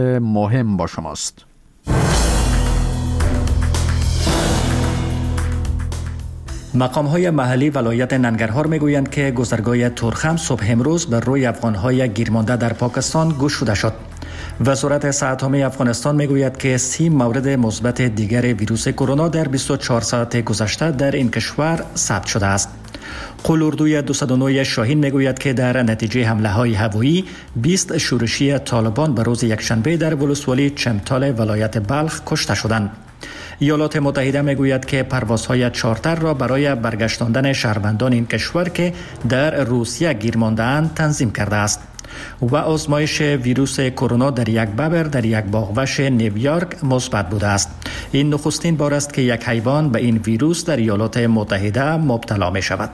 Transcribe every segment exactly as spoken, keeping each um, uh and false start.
مهم با شماست. مقام‌های محلی ولایت ننگرهار میگویند که گذرگاه تورخم صبح امروز بر روی افغان‌های گیرمانده در پاکستان گشوده شد. وزارت صحت‌عامه افغانستان میگوید که سی مورد مثبت دیگر ویروس کرونا در بیست و چهار ساعت گذشته در این کشور ثبت شده است. قلوردوی دویست و نه شاهین میگوید که در نتیجه حمله‌های هوایی بیست شورشی طالبان به روز یکشنبه در ولسوالی چمتال ولایت بلخ کشته شدند. ایالات متحده میگوید که پروازهای چارتر را برای برگشتاندن شهروندان این کشور که در روسیه گیر مانده‌اند تنظیم کرده است. و آزمایش ویروس کرونا در یک ببر در یک باغوش نیویورک مثبت بوده است. این نخستین بار است که یک حیوان به این ویروس در ایالات متحده مبتلا می شود.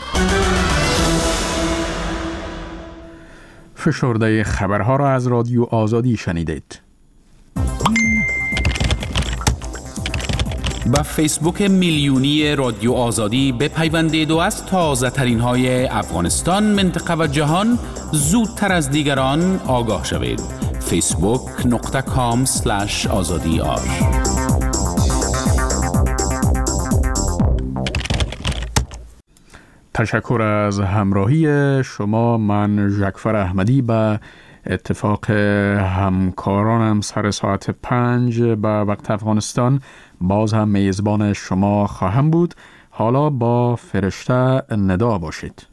فشرده خبرها را از رادیو آزادی شنیدید. با فیسبوک میلیونی رادیو آزادی بپیوندید و از تازه ترین های افغانستان، منطقه و جهان زودتر از دیگران آگاه شوید. فیسبوک نقطه کام سلش آزادی آر. تشکر از همراهی شما. من ژکفر احمدی به اتفاق همکارانم سر ساعت پنج به وقت افغانستان باز هم میزبان شما خواهم بود. حالا با فرشته ندا باشید.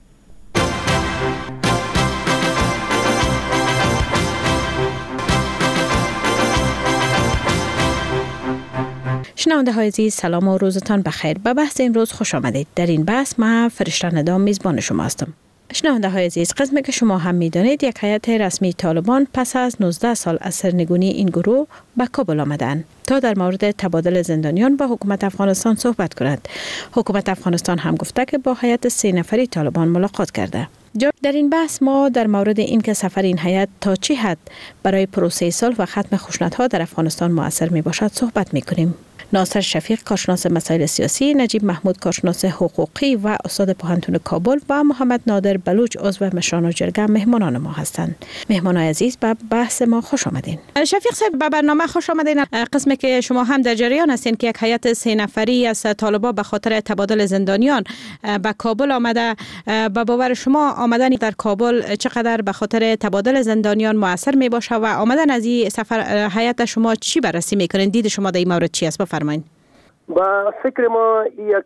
شنونده های عزیز، سلام و روزتان بخیر. به بحث امروز خوش آمدید. در این بحث من فرشته ندا میزبان شما هستم. شنونده های عزیز، قسمی که شما هم میدانید یک هیئت رسمی طالبان پس از نوزده سال از سرنگونی این گروه به کابل آمدند تا در مورد تبادل زندانیان با حکومت افغانستان صحبت کنند. حکومت افغانستان هم گفته که با هیئت سه نفری طالبان ملاقات کرده. در این بحث ما در مورد اینکه سفر این هیئت تا چه حد برای پروسه صلح و ختم خشونت‌ها در افغانستان مؤثر می باشد صحبت می کنیم. ناصر شفیق، کارشناس مسائل سیاسی، نجیب محمود، کارشناس حقوقی و استاد پوهنتون کابل و محمد نادر بلوچ، عضو مشران جرگه مهمانان ما هستند. مهمانان عزیز، به بحث ما خوش آمدین. شفیق صاحب، به برنامه خوش آمدین. قسمی که شما هم در جریان هستین که یک هیئت سه نفری از طالبان به خاطر تبادل زندانیان به کابل آمده. به باور شما آمدن در کابل چقدر به خاطر تبادل زندانیان مؤثر می باشه و آمدن از این سفر هیئت شما چی بررسی میکنین؟ دید شما در این مورد چی است؟ بفرمایید. با فکر ما یک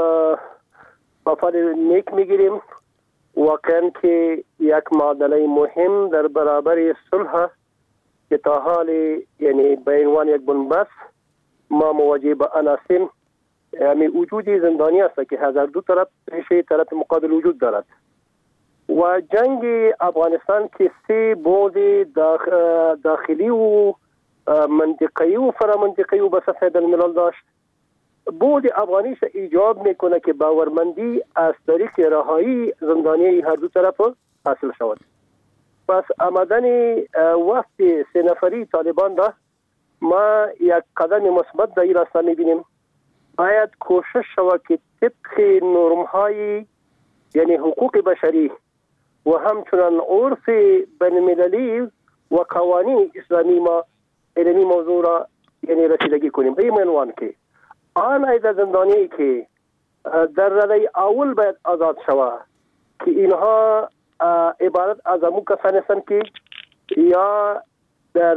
مفاد نیک میگیریم. واقعا که یک معادله مهم در برابر صلح که تا حال یعنی به عنوان یک بنبست ما مواجه با عناصر یعنی وجود زندانی است که هزار دو طرف پیش طرف مقابل وجود دارد و جنگ افغانستان که سه بود داخلی و منطقه‌ای و فرامنطقه‌ای و بساط الملل داشت. بود افغانیش ایجاب میکنه که باورمندی از طریق رهایی زندانی هر دو طرف حاصل شود. پس آمدن وفد سه نفری طالبان را ما یک قدم مثبت در این راستا میبینیم. باید کوشش شود که طبق نرم‌های یعنی حقوق بشری و همچنان عرف بین‌المللی و قوانین اسلامی ما این موضوع را یعنی رسیدگی کنیم. به این عنوان که آن ایده زندانی که در رده اول باید آزاد شود که اینها عبارت از امو کسانی هستند که یا در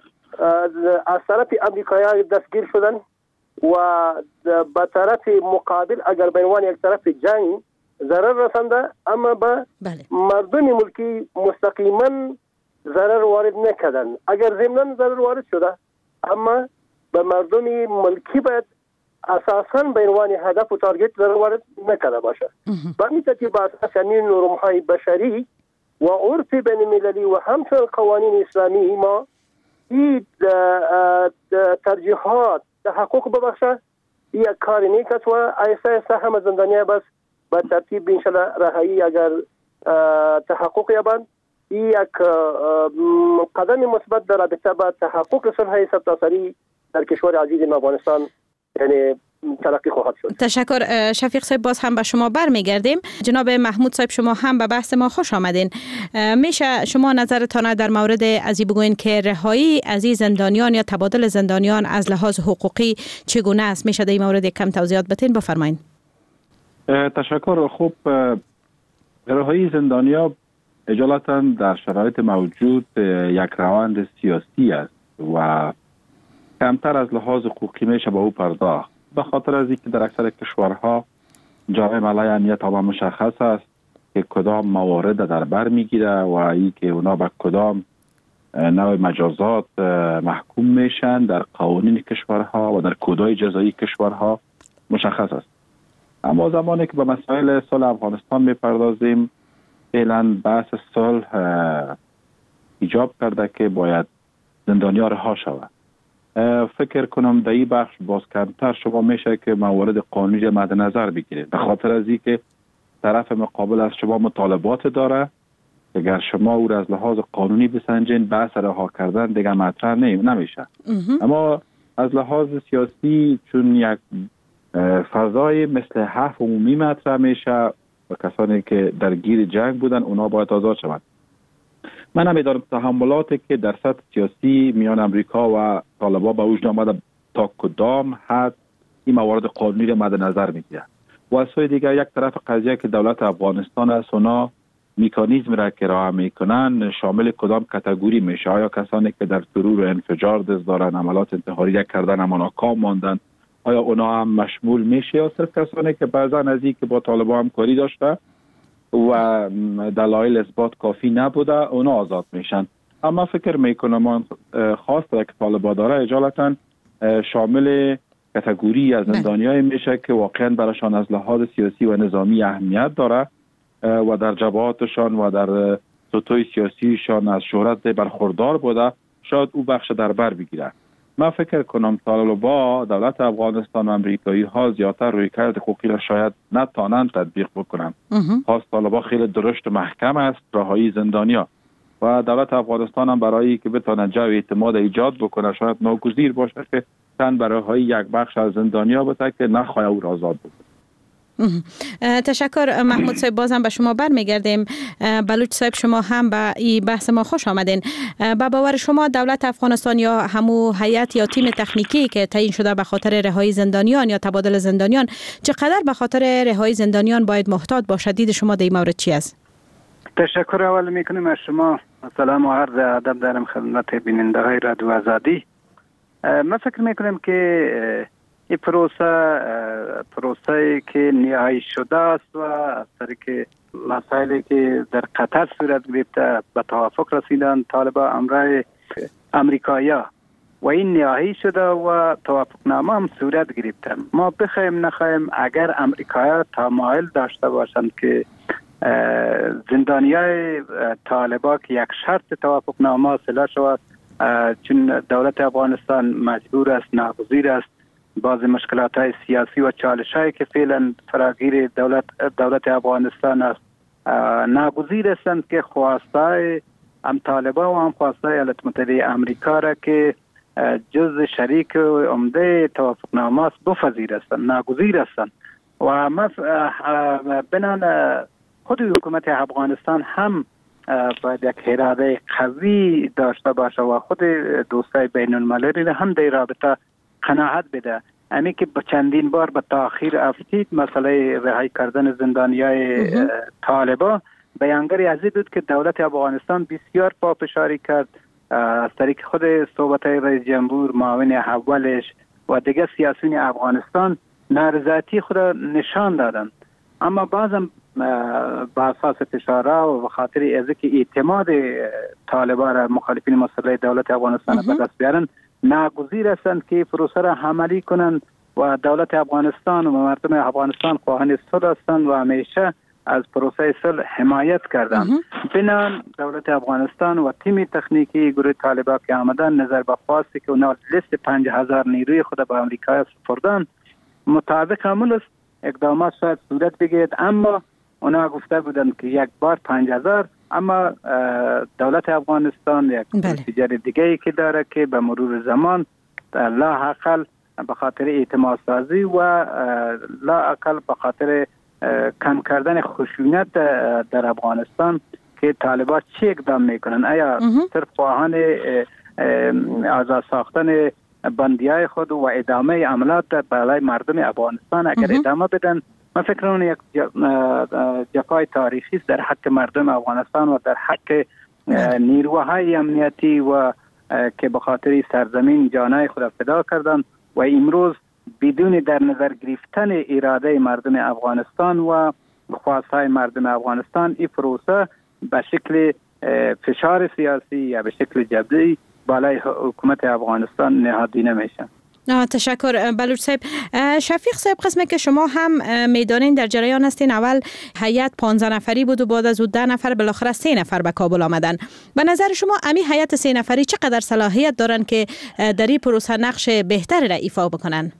از طرف امریکایی دستگیر شدن و به طرف مقابل اگر به عنوان یک طرف جنگ ضرر رسنده اما به بله. مردم ملکی مستقیما ضرر وارد نکردن. اگر ضمناً ضرر وارد شده اما به مردم ملکی باید اساساً به عنوان هدف و تارگت ضرر وارد نکرده باشه. به این ترتیب با اساس همین نرم‌های بشری و عرف بین‌المللی و همچنین قوانین اسلامی ما این ترجیحات تحقق ببخشه. یک کار نیک است و آیسته آیسته هم زندانیان بس به ترتیب انشالله رهایی اگر تحقق یابند یک قدم مثبت در رابطه با تحقق صلح سرتاسری در کشور عزیز افغانستان یعنی ترقی خواهد شد. تشکر شفیق صاحب. باز هم به شما برمیگردیم. جناب محمود صاحب شما هم به بحث ما خوش آمدین. میشه شما نظرتان در مورد ازی بگوین که رهایی از این زندانیان یا تبادل زندانیان از لحاظ حقوقی چگونه است؟ میشه در این مورد کم توضیحات بدین؟ بفرمایید. تشکر. خوب، رهایی زندانیان اجالتا در شرایط موجود یک روند سیاسی است و کمتر از لحاظ حقوقی میشه با او پرداخت، به خاطر از اینکه در اکثر کشورها جامعه علیه امنیت تمام مشخص است که کدام موارد در بر میگیره و اینکه اونا به کدام نوع مجازات محکوم میشن در قوانین کشورها و در کدای جزایی کشورها مشخص است. اما زمانی که به مسائل صلح افغانستان میپردازیم، فعلا بحث صلح ایجاب کرده که باید زندانیان رها شود. فکر کنم در این بخش باز کمتر شما میشه که موارد قانونی مد نظر بگیرید، به خاطر از اینکه طرف مقابل از شما مطالبات داره. اگر شما او را از لحاظ قانونی بسنجین، بحث رها کردن دیگه مطرح نمیشه. اما از لحاظ سیاسی چون یک فضای مثل حرف عمومی مطرح میشه و کسانی که در گیر جنگ بودن اونا باید آزاد شوند. من نمیدارم تحملاتی که در سطح سیاسی میان امریکا و طالبان به وجود آمده تا کدام حد این موارد قانونی را مد نظر میگیره. و از سوی دیگر یک طرف قضیه که دولت افغانستان است، اونا مکانیزم را که راه میکنن شامل کدام کاتگوری میشه؟ آیا کسانی که در ترور و انفجار دست دارن، عملات انتحاری کردن اما ناکام ماندن، آیا اونا هم مشمول میشه یا صرف کسانی که بعضا از این که با طالبان همکاری داشته و دلایل اثبات کافی نبوده اونا آزاد میشن؟ اما فکر میکنم خاص که طالبان داره اجالتا شامل کاتگوری از زندانیای میشه که واقعا براشان از لحاظ سیاسی و نظامی اهمیت داره و در جبهاتشان و در سطوح سیاسیشان از شهرت برخوردار بوده، شاید او بخش در بر بگیره. من فکر کنم طالبان دولت افغانستان و امریکایی ها زیادتر روی کرد حقوقی را شاید نتانند تطبیق بکنند. خاص طالبان خیلی درشت و محکم است رهایی زندانیا و دولت افغانستان هم برای که بتونه جو اعتماد ایجاد بکنه شاید ناگزیر باشه که تن برای رهایی یک بخش از زندانیا بده که نخواه او را آزاد بکنه. تشکر محمود صاحب. بازم به شما برمیگردیم. بلوچ صاحب شما هم به این بحث ما خوش آمدین. با باور شما دولت افغانستان یا همو هیئت یا تیم تکنیکی که تعیین شده به خاطر رهایی زندانیان یا تبادل زندانیان چقدر به خاطر رهایی زندانیان باید محتاط باشد؟ دید شما در این مورد چی است؟ تشکر اول میکنیم از شما. سلام و عرض ادب دارم خدمت بینندگان رادیو آزادی. من فکر میکنم که این پروسه پروسه که نهایی شده است و از طریق مسائلی که در قطر صورت گرفته به توافق رسیدن طالبان امرای امریکایا و این نهایی شده و توافقنامه هم صورت گرفته. ما بخوایم نخوایم اگر امریکایا تمایل داشته باشند که زندانیای طالبان که یک شرط توافقنامه اصلاح شود، چون دولت افغانستان مجبور است، ناگزیر است بعض مشکلات های سیاسی و چالش هایی که فعلا فراگیر دولت دولت افغانستان است، ناگزیر هستند که خواستای هم طالبان و هم خواستای ایالات متحده امریکا را که جز شریک عمده توافقنامه است بپذیر هستند، ناگزیر هستند. و ما بنان خود حکومت افغانستان هم باید یک اراده قوی داشته باشه و خود دوستای بین المللی را هم در رابطه قناعت بده. امی که با چندین بار به تاخیر افتید مسئله رهایی کردن زندانیای طالبان، بیانگری از این بود که دولت افغانستان بسیار پافشاری کرد از طریق خود صحبت‌های رئیس جمهور، معاون اولش و دیگر سیاسیون افغانستان نارضایتی خود نشان دادند. اما بعضم با اساس فشارها و به خاطر از که اعتماد طالبان را مخالفین مسئله دولت افغانستان به دست بیارن، ناگزیر هستند که پروسه را عملی کنند و دولت افغانستان و مردم افغانستان خواهان صلح هستند و همیشه از پروسه صلح حمایت کردند. بنان دولت افغانستان و تیم تکنیکی گروه طالبان که آمدن نظر به خواستی که اونا لیست پنج هزار نیروی خود به امریکا سپردن مطابق عمل است، اقدامات شاید صورت بگیرد. اما اونا گفته بودند که یک بار پنج هزار، اما دولت افغانستان یک پروسیجر دیگه ای که داره که به مرور زمان لا حقل به خاطر اعتماد سازی و لا اقل به خاطر کم کردن خشونت در افغانستان که طالبان چه اقدام میکنن؟ آیا صرف خواهان آزاد ساختن بندیای خود و ادامه عملیات برای مردم افغانستان اگر ادامه بدن، من فکر کنم یک جفای تاریخی است در حق مردم افغانستان و در حق نیروهای امنیتی و که به خاطر سرزمین جانای خود فدا کردند و امروز بدون در نظر گرفتن اراده مردم افغانستان و خواستهای مردم افغانستان این پروسه به شکل فشار سیاسی یا به شکل جبری بالای حکومت افغانستان نهادینه میشه. تشکر بلوچ صاحب. شفیق صاحب، قسمه که شما هم میدانین در جریان هستین، اول هیئت پانزده نفری بود و بعد از اون ده نفر بالاخره سه نفر به کابل آمدن. به نظر شما امی هیئت سه نفری چقدر صلاحیت دارن که در این پروسه نقش بهتری را ایفا بکنن؟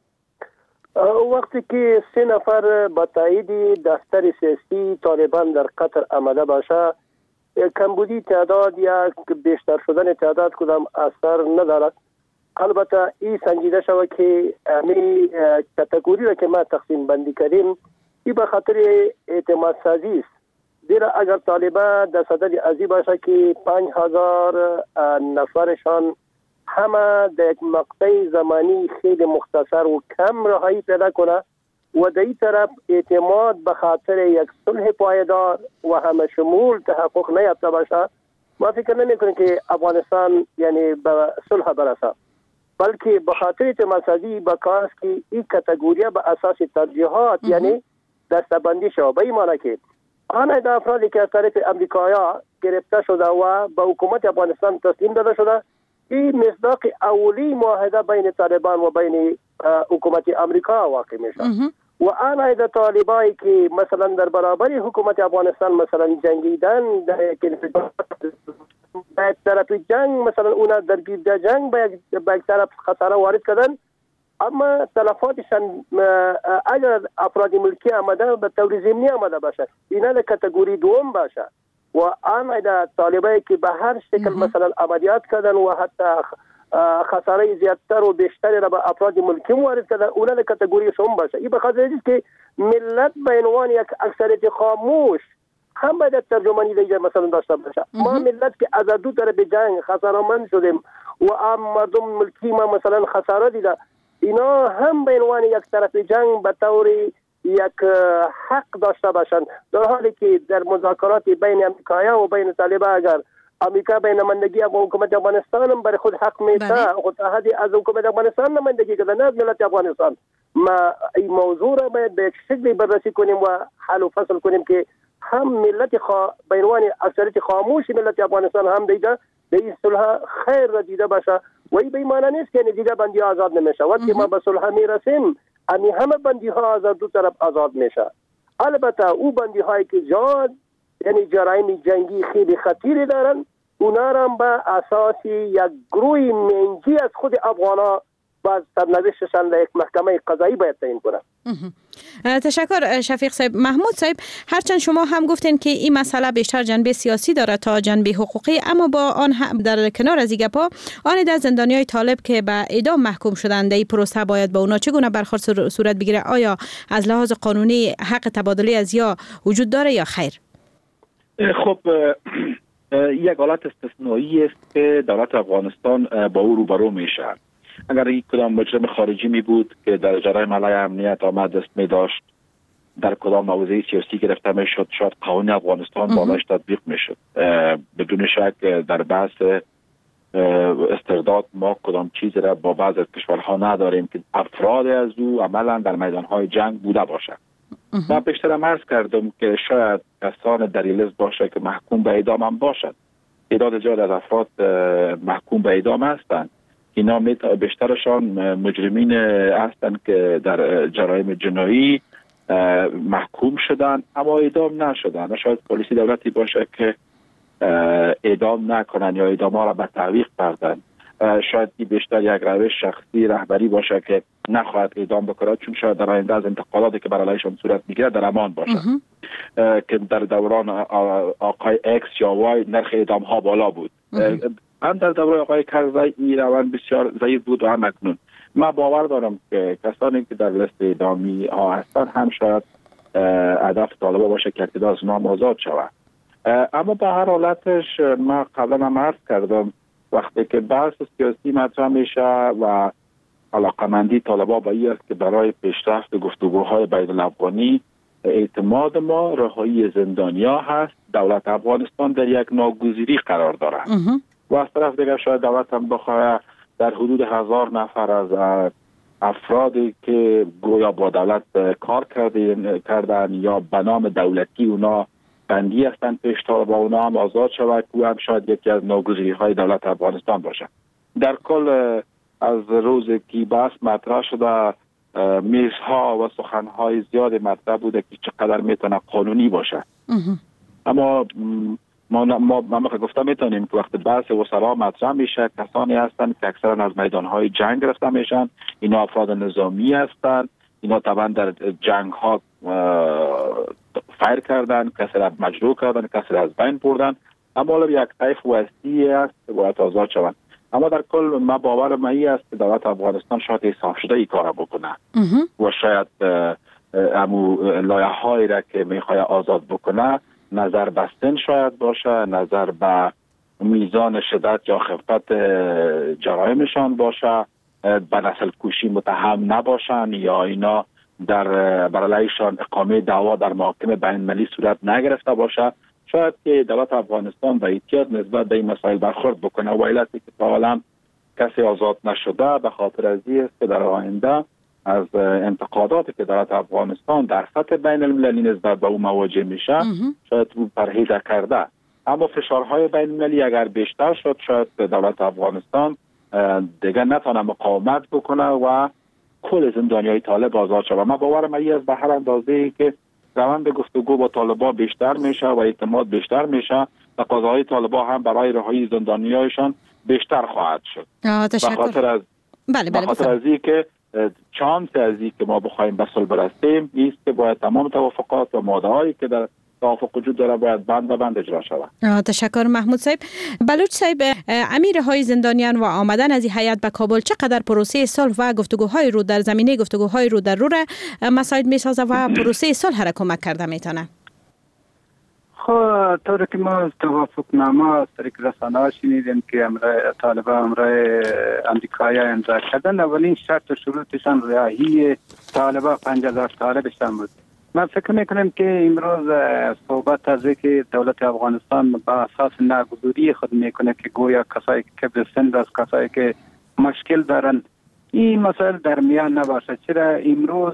وقتی که سه نفر با تایید دفتر سیاسی طالبان در قطر آمده باشه، کمبودی تعداد یا بیشتر شدن تعداد کدام اثر ندارد. البته این سنجیده شود که امی کاتگوری را که ما تقسیم بندی کردیم این به خاطر اعتماد سازی است. زیرا اگر طالبان در صدد ازی باشه که پنج هزار نفرشان همه در یک مقطع زمانی خیلی مختصر و کم رهایی پیدا کنه و در این طرف اعتماد به خاطر یک صلح پایدار و همه شمول تحقق نیافته باشه، ما فکر نمی کنیم که افغانستان یعنی به صلح برسه، بلکه به خاطر اعتماد سازی با کار که این کاتگوری به اساس ترجیحات یعنی دسته‌بندی شود. به این معنی که آن افرادی که از طرف امریکایا گرفته شده و به حکومت افغانستان تسلیم داده شده، این مصداق اولی معاهده بین طالبان و بین حکومت امریکا واقع میشه و آن در طالبایی که مثلا در برابر حکومت افغانستان مثلا جنگیدن در یک طرف جنگ مثلا اونا درگیر در جنگ به یک طرف خساره وارد کردن، اما تلفاتشان اگر افراد ملکی آمده به طور ضمنی آمده باشه اینا در کاتگوری دوم باشه و آن در طالبایی که به هر شکل مثلا عملیات کردن و حتی خساره زیادتر و بیشتری را به افراد ملکی وارد کردن اونا در کاتگوری شوم باشه. این به خاطر است که ملت به عنوان یک اکثریت خاموش هم باید ترجمانی دیگه مثلا داشته باشه. ما ملت که از دو طرف جنگ خساره‌مند شدیم و عام مردم ملکی ما مثلا خساره دیده، اینا هم به عنوان یک طرف جنگ به طور یک حق داشته باشند، در حالی که در مذاکرات بین امریکایا و بین طالبان اگر امریکا به نمایندگی از حکومت افغانستان برای خود حق میده، خود احدی از حکومت افغانستان نمایندگی کرده، نه از ملت افغانستان. ما این موضوع را باید به یک شکلی بررسی کنیم و حل و فصل کنیم که هم ملت خوا... به عنوان اکثریت خاموش ملت افغانستان هم دیده به این صلح خیر را دیده باشه و این به این معنی نیست که دیگه بندی ها آزاد نمیشه. وقتی ما به صلح میرسیم امی همه بندی ها آزاد دو طرف آزاد میشه. البته او بندی هایی که جاد یعنی جرایم جنگی خیلی خطیری دارن اونا را به اساس یک گروه منجی از خود افغانا باز سرنوشتشان در یک محکمه قضایی باید تعیین کنه. تشکر شفیق صاحب. محمود صاحب، هرچند شما هم گفتین که این مسئله بیشتر جنبه سیاسی داره تا جنبه حقوقی، اما با آن در کنار از این گپا آن در زندانیای طالب که به اعدام محکوم شدن در این پروسه باید با اونا چگونه برخورد صورت بگیره؟ آیا از لحاظ قانونی حق تبادله از یا وجود داره یا خیر؟ خب یک حالت استثنایی است که دولت افغانستان با او روبرو میشه. اگر یک کدام مجرم خارجی می بود که در جرایم علیه امنیت آمد دست می داشت در کدام موضوع سیاسی گرفته می شد، شاید قانون افغانستان بالایش تطبیق می شد. بدون شک در بحث استرداد ما کدام چیزی را با بعض از کشورها نداریم که افراد از او عملا در میدانهای جنگ بوده باشد. من بیشتر عرض کردم که شاید کسان در این لیست باشه که محکوم به اعدام هم باشد. تعداد زیاد از افراد محکوم به اعدام هستند. اینا بیشترشان مجرمین هستند که در جرایم جنایی محکوم شدن اما اعدام نشدن. شاید پلیسی دولتی باشه که اعدام نکنن یا اعدام ها را به تعویق بردن. شاید بیشتر یک روش شخصی رهبری باشه که نخواهد اعدام بکنه، چون شاید در آینده از انتقالاتی که برای علیشان صورت میگیره در امان باشه. که در دوران آقای اکس یا وای نرخ اعدام ها بالا بود. هم در دوره آقای کرزی این روند بسیار ضعیف بود و هم اکنون. من باور دارم که کسانی که در لیست اعدامی ها هستند هم شاید هدف طالبا باشه که اقتدار از اونها آزاد شود. اما به هر حالتش من قبلا هم عرض کردم وقتی که بحث سیاسی مطرح میشه و علاقمندی طالبا به این است که برای پیشرفت گفتگوهای بین الافغانی اعتماد ما رهایی زندانیا هست، دولت افغانستان در یک ناگزیری قرار دارد و از طرف دیگر شاید دولت هم بخواه در حدود هزار نفر از افرادی که گویا با دولت کار کردن یا به نام دولتی اونا بندی هستند پیش طالبا اونا هم آزاد شود که هم شاید یکی از ناگزیری های دولت افغانستان باشه. در کل از روز که بحث مطرح شده میزها و سخنهای زیاد مطرح بوده که چقدر میتونه قانونی باشه. اما ما ما ما گفتم میتونیم که وقت بحث وزرا مطرح میشه کسانی هستند که اکثرا از میدانهای جنگ گرفته میشن، اینا افراد نظامی هستند، اینا طبعا در جنگ ها فایر کردن، کسی را مجروح کردن، کسی را از بین بردن، اما یک طیف وسیعی است که باید آزاد شوند. اما در کل ما باورم این است که دولت افغانستان شاید احساس شده این کار بکنه و شاید امو لایحه‌هایی را که میخواد آزاد بکنه نظر به سن شاید باشه، نظر به میزان شدت یا خفت جرایمشان باشه، به نسل کشی متهم نباشن یا اینا در برایشان اقامه دعوا در محاکم بین المللی صورت نگرفته باشه. شاید که دولت افغانستان به احتیاط نسبت به این مسائل برخورد بکنه و علتی که حالا کسی آزاد نشده به خاطر از این است که در آینده از انتقاداتی که دولت افغانستان در سطح بین المللی نسبت به او مواجه میشه شاید او پرهیز کرده. اما فشارهای بین المللی اگر بیشتر شد شاید دولت افغانستان دیگه نتونه مقاومت بکنه و کل زندانیای طالب آزاد شود. من باورم این است به هر اندازه‌ای که روند گفتگو با طالبان بیشتر میشه و اعتماد بیشتر میشه تقاضاهای طالبان هم برای رهایی زندانیایشان بیشتر خواهد شد. به خاطر از بله بله به خاطر از اینکه چانس از اینکه ما بخوایم به صلح برسیم است که باید تمام توافقات و ماده‌هایی که در توافق وجود داره باید بند به بند اجرا شود. تشکر محمود صاحب. بلوچ صاحب، امیر های زندانیان و آمدن از این هیئت به کابل چقدر پروسه صلح و گفتگوهای رو در زمینه گفتگوهای رو در رو مساعد میسازه و پروسه صلح را کمک کرده میتونه؟ خب طوری که ما از توافقنامه از طریق رسانه‌ها شنیدیم که امرای طالبان امرای امریکایی امضا کردن، اولین شرط و شروطشان رهایی طالبان پنج هزار طالبشان بود. من فکر میکنم که امروز صحبت از که دولت افغانستان با اساس ناگزیری خود میکنه که گویا کسایی که به سن است، کسایی که مشکل دارن این مسائل در میان نباشه. چرا امروز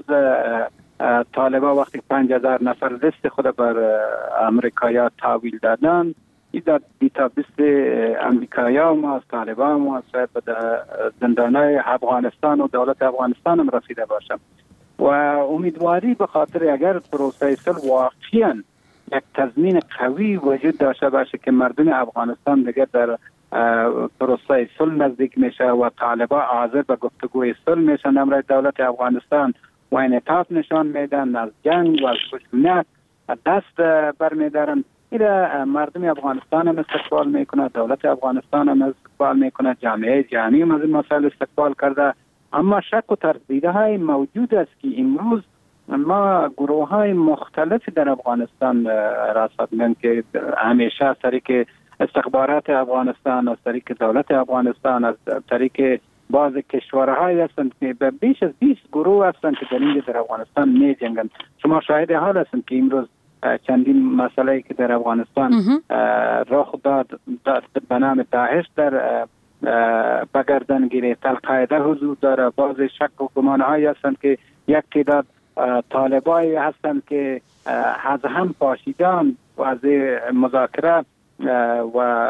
طالبان وقتی پنج هزار نفر لیست خود بر امریکایا تحویل دادن، این در دیتابیس امریکایا و از طالبان و شاید به زندانهای افغانستان و دولت افغانستان هم رسیده باشه و امیدواری به خاطر اگر پروسه صلح واقعاً یک تضمین قوی وجود داشته باشه که مردم افغانستان دیگر در پروسه صلح نزدیک میشه و طالبان حاضر به گفتگوی صلح میشن، امر دولت افغانستان و انعطاف نشان میدن، از جنگ و از خشونت دست برمیدارن، این مردم افغانستان هم استقبال میکنه، دولت افغانستان هم استقبال میکنه، جامعه جهانی هم از این مسائل استقبال کرده. اما شک و تردیدهای موجود است که امروز ما گروه های مختلفی در افغانستان راست میگن که همیشه از طریق استخبارات افغانستان، از طریق دولت افغانستان، از طریق بعض کشورهای هستند که به بیش از بیست گروه هستند که در اینجا در افغانستان می جنگند. شما شاهد حال هستند که امروز چندین مسئله که در افغانستان رخ داد به نام داعش در بگردن گرفت، القاعده حضور داره، بعض شک و گمانهایی هستند که یک تعداد طالبایی هستند که از هم پاشیدن و از مذاکره و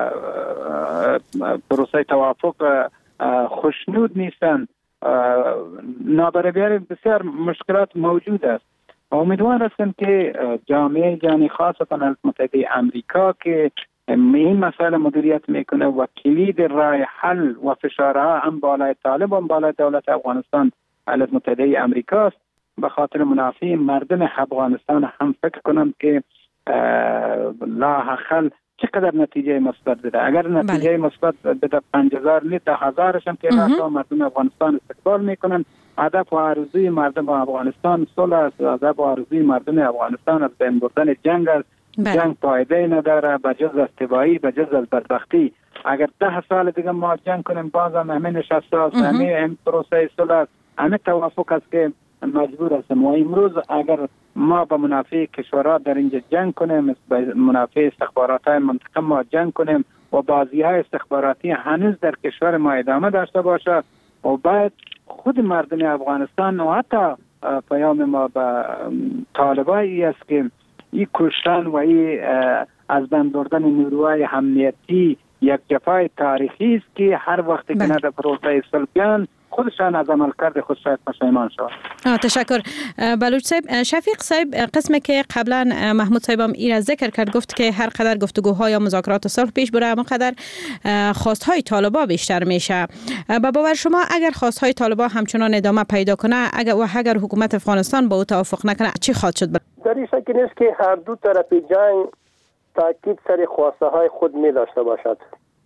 پروسه توافق خوشنود نیستند. نابرابری بسیار مشکلات موجود است. امیدوار هستم که جامعه جهانی خاصتا ایالات متحده آمریکا که این مسائل مدیریت میکنه و کلید راه حل و فشارها هم بالای طالب و بالای دولت افغانستان ایالات متحده آمریکا است، به خاطر منافع مردم افغانستان هم فکر کنم که لا حل چقدر نتیجه مثبت بده. اگر نتیجه مثبت بده پنج هزار لیتر هزارش هم که تا مردم افغانستان استقبال میکنن. هدف و آرزوی مردم افغانستان صلح است. هدف و آرزوی مردم افغانستان از بین بردن جنگ است. جنگ فایده نداره بجز از تباهی، بجز از بدبختی. اگر ده سال دیگه ما جنگ کنیم بازم همین نشست است، همین پروسه صلح، همین توافق است که مجبور هستیم. و امروز اگر ما به منافع کشورها در اینجا جنگ کنیم، به منافع استخبارات های منطقه ما جنگ کنیم و بازی های استخباراتی هنوز در کشور ما ادامه داشته باشه و بعد خود مردم افغانستان و حتی پیام ما به طالبایی است که این کشتن و این از بین بردن نیروهای امنیتی یک جفای تاریخی است که هر وقت که نه در پروسه صلح بیان خودشان از عمل کرده خود شاید پشیمان شود. تشکر بلوچ صاحب. شفیق صاحب، قسمی که قبلا محمود صاحب هم این را ذکر کرد، گفت که هر قدر گفتگوها یا مذاکرات صلح پیش بره اما قدر خواستهای طالبا بیشتر میشه. با باور شما اگر خواستهای طالبا همچنان ادامه پیدا کنه اگر و اگر حکومت افغانستان با او توافق نکنه چی خواهد شد؟ در این شک نیست که هر دو طرف جنگ تاکید سر خواسته های خود می داشته باشد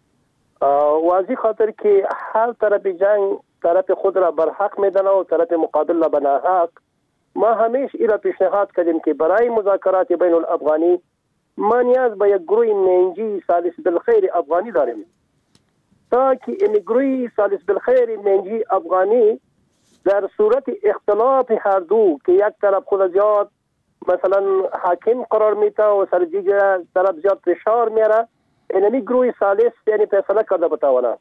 و از این خاطر که هر طرف جنگ طرف خود را بر حق میدانه و طرف مقابل را به ناحق. ما همیشه این را پیشنهاد کردیم که برای مذاکرات بین الافغانی ما نیاز به یک گروه منجی سالس بالخیر افغانی داریم تا که این گروه سالس بالخیر منجی افغانی در صورت اختلاف هر دو که یک طرف خود زیاد مثلا حاکم قرار میته و سر دیگر طرف زیاد فشار میاره، اینمی گروه سالس یعنی فیصله کرده بتوانه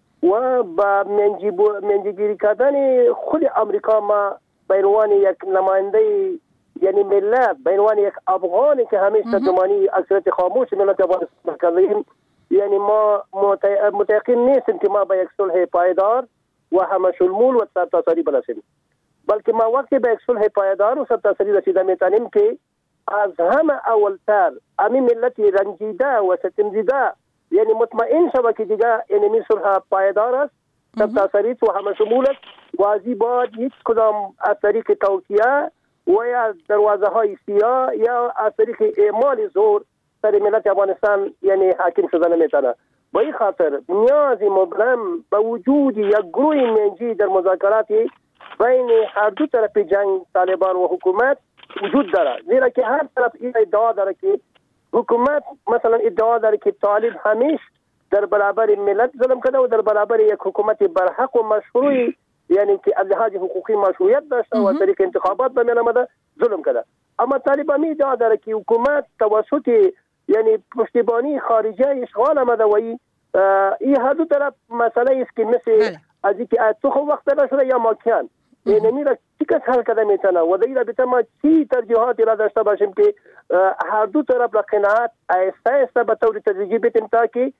و با منجیگیری کردن خود امریکا ما به عنوان یک نماینده یعنی ملت، به عنوان یک افغانی که همیشه ترجمانی اکثریت خاموش ملت افغانستان کردیم، یعنی ما متيقن نیستیم که ما به یک صلح پایدار و همه شمول و سرتاسری برسیم، بلکه ما وقتی به یک صلح پایدار و سرتاسری رسیده میتونیم که از همه اولتر همین ملت رنجیده و ستمزیده یعنی مطمئن شود که دیگه اینمی صلح پایدار است، سرتاسری و همه شمول است و از این بعد هیچ کدام از طریق توطئه و یا دروازه های سیاه یا از طریق اعمال زور سر ملت افغانستان یعنی حاکم شده نمیتونه. با این خاطر نیازی مبرم به وجود یک گروه منجی در مذاکرات بین هر دو طرف جنگ طالبان و حکومت وجود داره، زیرا که هر طرف این ادعا داره که حکومت مثلا ادعا داره که طالب همیشه در برابر ملت ظلم کرده و در برابر یک حکومت برحق و مشروعی یعنی که از لحاظ حقوقی مشروعیت داشته و طریق انتخابات به میان آمده ظلم کرده. اما طالب هم ادعا داره که حکومت توسط یعنی پشتیبانی خارجی اشغال آمده و این هر دو طرف مسئله است که مثل از اینکه تو خو وقت نشده یا ماکیان اینمی را چیکس حل کرده میتونه و در این رابطه ما چی ترجیحاتی را داشته باشیم که هر دو طرف را قناعت آهسته آهسته به طور تدریجی بتیم تا که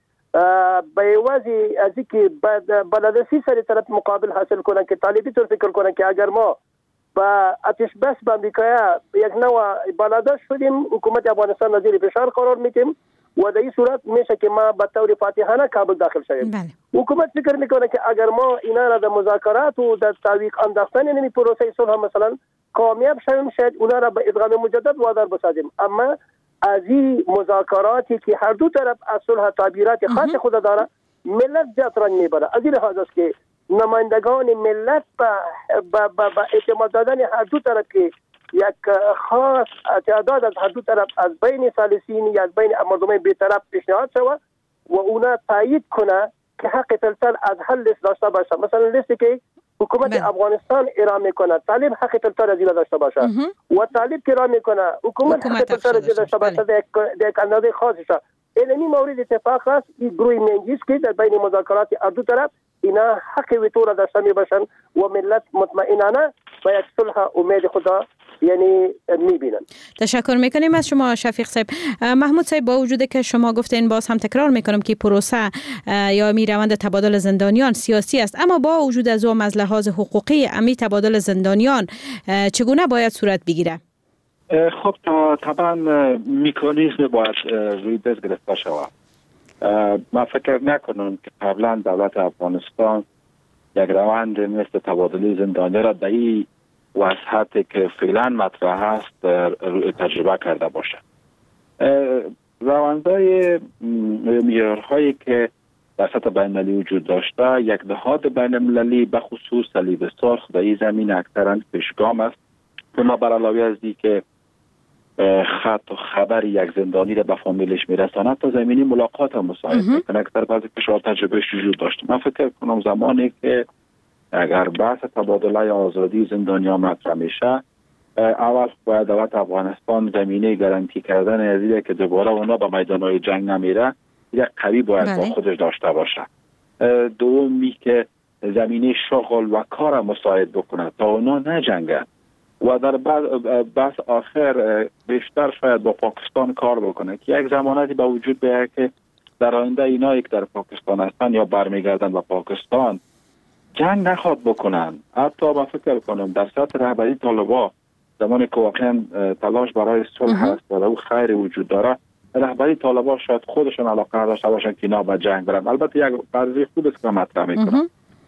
به وضعی از اینکه بلدرسی سر طرف مقابل حاصل کنن که طالبی طور فکر کنن که اگر ما با آتش بس با امریکا یک نوع بلدرس شدیم حکومت افغانستان نظیر فشار قرار میتیم و در این صورت میشه که ما به طور فاتحانه کابل داخل شویم. حکومت فکر میکنه که اگر ما اینا را در مذاکرات و در تعویق انداختن یعنی پروسه صلح مثلا کامیاب شویم شاید اونا را به ادغام مجدد وادار بسازیم. اما از این مذاکراتی که هر دو طرف از صلح تعبیرات خاص خود داره ملت جات رنگ میبره. از این لحاظ است که نمایندگان ملت با با اعتماد دادن هر دو طرف که یک خاص تعداد از هر دو طرف از بین سالسین یا از بین مردم بی‌طرف پیشنهاد شود و اونا تایید کنه که حق تلتل از هر لیست داشته باشه. مثلا لیستی که حکومت بله. افغانستان اعلام میکنه طالب حق تلتل از این داشته باشه و طالب که اعلام میکنه حکومت حق تلتل از این داشته باشه در یک اندازه خاصی شد. اینمی مورد اتفاق است این گروه منجیز که در بین مذاکرات هر دو طرف اینا حق ویتو را داشته میباشن و ملت مطمئنانه با یک صلح امید خدا یعنی میبینن. تشکر میکنیم از شما شفیق صاحب. محمود صاحب، با وجود که شما گفتین باز هم تکرار میکنم که پروسه یا میروند تبادل زندانیان سیاسی است، اما با وجود از او از لحاظ حقوقی امی تبادل زندانیان چگونه باید صورت بگیره؟ خب طبعا میکانیزم باید روی دست گرفته شود. من فکر نکنم که قبلا دولت افغانستان یک روند مثل تبادل زندانی را در این وسعتی که فعلا مطرح است تجربه کرده باشه. روندهای معیارهایی که در سطح بین‌المللی وجود داشته، یک نهاد بین‌المللی به خصوص صلیب سرخ در این زمین اکثرا پیشگام است. اونا بر علاوه از این که خط و خبر یک زندانی را به فامیلش میرساند، تا زمینی ملاقات هم مساعد میکنه. اکثر بعضی کشورها تجربهش وجود داشته. من فکر کنم زمانی که اگر بحث تبادله آزادی زندانیا مطرح میشه، اول باید دولت افغانستان زمینه گارانتی کردن از اینه که دوباره اونا به میدانهای جنگ نمیره، یک قوی باید بله. با خودش داشته باشه. دومی که زمینه شغل و کار مساعد بکنه تا اونا نجنگن و در بحث آخر بیشتر شاید با پاکستان کار بکنه که یک زمانتی به وجود بیاید که در آینده اینا یک در پاکستان هستن یا برمیگردن به پاکستان جنگ نخواد بکنن. حتی ما فکر کنم در سطح رهبری طالبان زمانی که واقعا تلاش برای صلح هست و او خیر وجود داره، رهبری طالبان شاید خودشون علاقه داشته باشن که اینا به جنگ برن. البته یک فرضیه خوب است که مطرح میکنن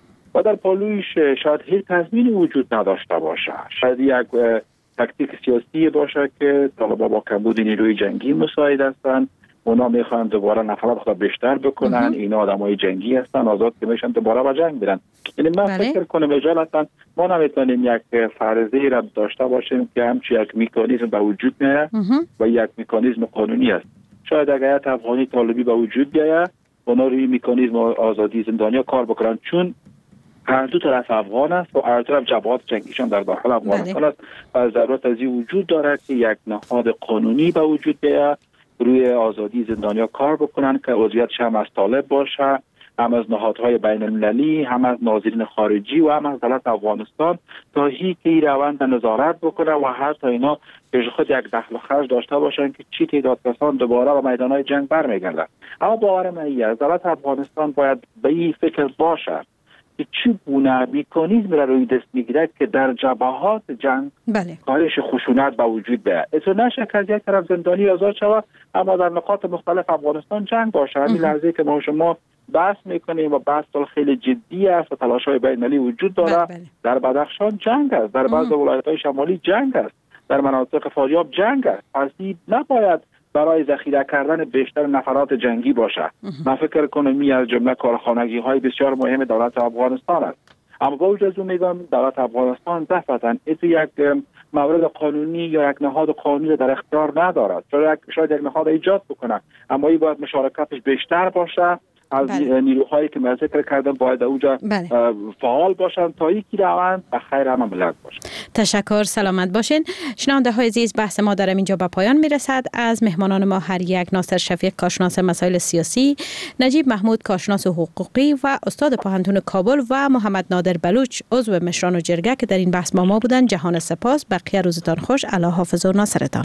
و در پالویش شاید هیچ تضمینی وجود نداشته باشه. شاید یک تکتیک سیاسی باشه که طالبان با کمبود نیروی جنگی مساعد هستن، اونا میخوان دوباره نفرات خود بیشتر بکنن، اینا آدمای جنگی هستن، آزاد که میشن دوباره به جنگ برن. یعنی من بله. فکر کنم اجالتا ما نمیتونیم یک فرضیه را داشته باشیم که همچی یک مکانیزم به وجود میاد و یک مکانیزم قانونی است. شاید اگر افغانی طالبی به وجود بیاید، اونا روی مکانیزم آزادی زندانیا کار بکنن، چون هر دو طرف افغان است و هر طرف جبهات جنگیشان در داخل افغانستان است و ضرورت از این وجود دارد که یک نهاد قانونی به وجود بیاید روی آزادی زندانیا کار بکنن که عضویتش هم از طالب باشه، هم از نهادهای بین المللی، هم از ناظرین خارجی و هم از دولت افغانستان، تا هی که این روند نظارت بکنه و حتی اینا پیش خود یک دخل و خرج داشته باشن که چی تعداد کسان دوباره به میدانهای جنگ برمیگردن. اما باور من است دولت افغانستان باید به این فکر باشه که چی گونه مکانیزم را روی دست میگیره که در جبهات جنگ بله. کاهش خشونت به وجود بیاید. اصلا نشه که از یک طرف زندانی آزاد شود اما در نقاط مختلف افغانستان جنگ باشه. همین لحظه که ما شما بحث میکنیم و بحث خیلی جدی است و تلاش‌های بین‌المللی وجود داره. بله بله. در بدخشان جنگ است، در بعضی ولایت‌های شمالی جنگ است، در مناطق فاریاب جنگ است. پس نباید برای ذخیره کردن بیشتر نفرات جنگی باشه. من فکر کنم می از جمله کارخانگی های بسیار مهم دولت افغانستان است. اما با وجود از اون میگم دولت افغانستان دفعتاً ایتو یک مورد قانونی یا یک نهاد قانونی در اختیار ندارد. شاید شاید یک نهاد ایجاد بکنه، اما این باید مشارکتش بیشتر باشه. از بله. نیروهایی که من ذکر کردم باید اونجا بله. فعال باشن تا یکی روند به خیر همه ملت باشه. تشکر، سلامت باشین. شنونده های عزیز، بحث ما در اینجا به پایان میرسد. از مهمانان ما هر یک ناصر شفیق کارشناس مسائل سیاسی، نجیب محمود کارشناس حقوقی و استاد پوهنتون کابل و محمد نادر بلوچ عضو مشران و جرگه که در این بحث با ما بودن، جهان سپاس. بقیه روزتان خوش. الله حافظ و ناصرتان.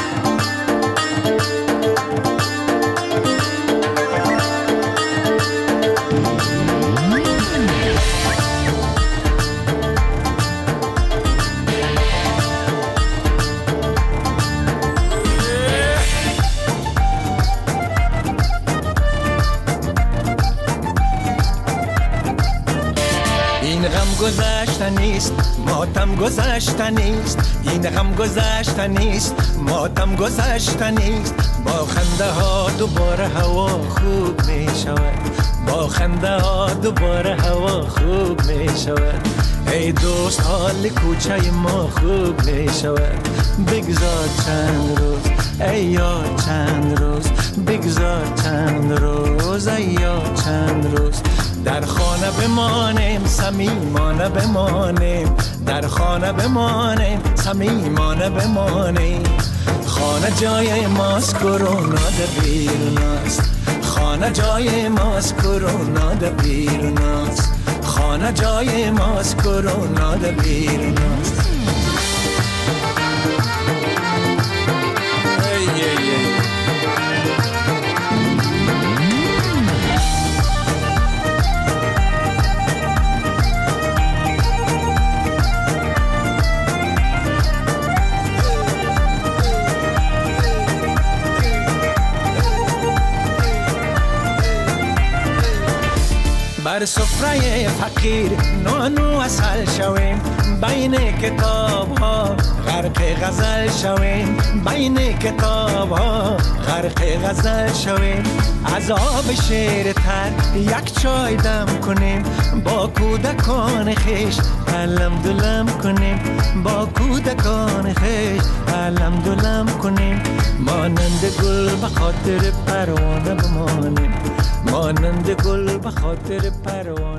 گذشته نیست، ماتم گذشته نیست، این غم گذشته نیست، ماتم گذشته نیست. با خنده ها دوباره هوا خوب می شود، با خنده ها دوباره هوا خوب می شود. ای دوست حال کوچه ما خوب می شود. بگذار چند روز ای یار، چند روز بگذار چند روز ای یار، چند روز در خانه بمانیم، صمیمانه بمانیم، در خانه بمانیم، صمیمانه بمانیم. خانه جای ماست، کرونا در بیرون است، خانه جای ماست، کرونا در بیرون است، خانه جای ماست، کرونا در بیرون است. بر سفره فقیر نان و عسل شویم بین کتاب ها غرق غزل شویم بین کتاب ها غرق غزل شویم از آب شیر تر یک چای دم کنیم با کودکان خیش علم دلم کنیم با کودکان خیش علم دلم کنیم مانند گل به خاطر پروانه بمانیم مانند گل به خاطر پروانه